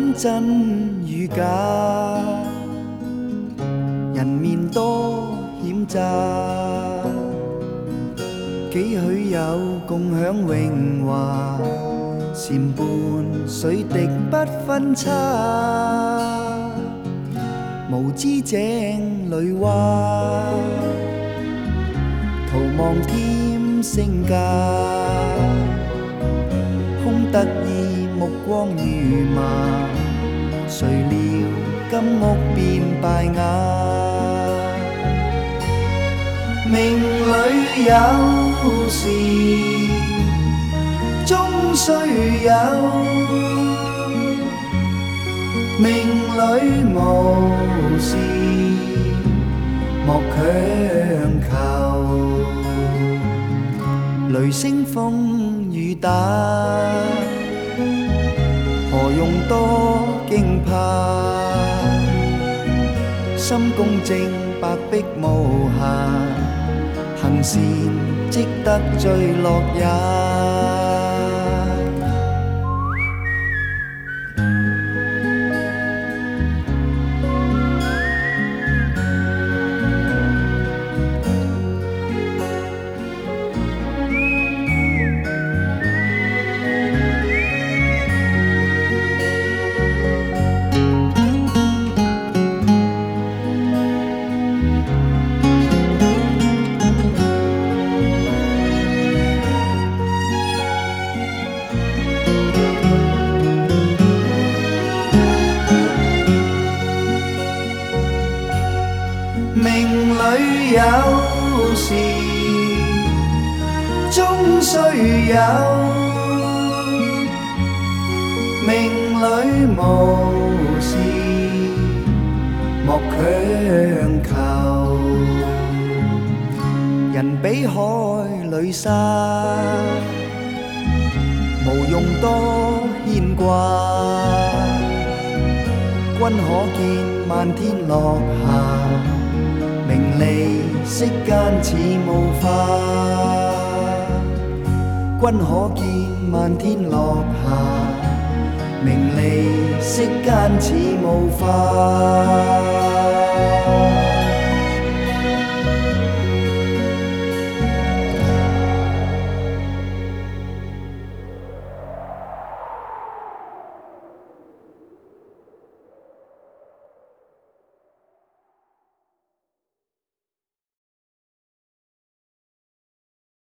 分真與假，人面多險詐，幾許有共享榮華，禪伴水滴不分差，無知井裏蛙，徒望添聲價，空得意目光如麻，誰料金屋變敗瓦。命裏有時終須有，命裏無時莫強求。雷聲風雨打，何用多驚怕？心公正，白璧無瑕，行善積得最樂也。命裏有時終須有，命裏無時莫強求。人比海裏沙，無用多牽掛。君可見漫天落霞，名利息間似霧化，君可見漫天落霞，名利息間似霧化。